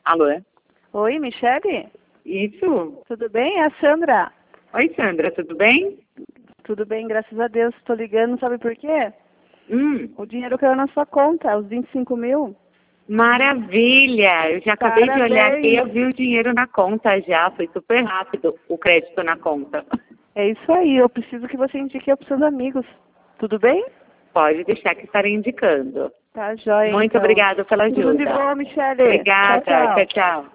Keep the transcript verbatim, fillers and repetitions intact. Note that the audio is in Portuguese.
Alô? Oi, Michele? Isso? Tudo bem? É a Sandra. Oi, Sandra, tudo bem? Tudo bem, graças a Deus. Estou ligando, sabe por quê? Hum, O dinheiro caiu na sua conta, os vinte e cinco mil. maravilha! Eu já acabei de olhar aqui, eu vi o dinheiro na conta já, foi super rápido o crédito na conta. É isso aí, eu preciso que você indique para os seus amigos. Tudo bem? Pode deixar que estarei indicando. Tá, joia. Muito então. obrigada pela ajuda. Tudo de bom, Michele. Obrigada, Tchau, tchau. tchau. tchau.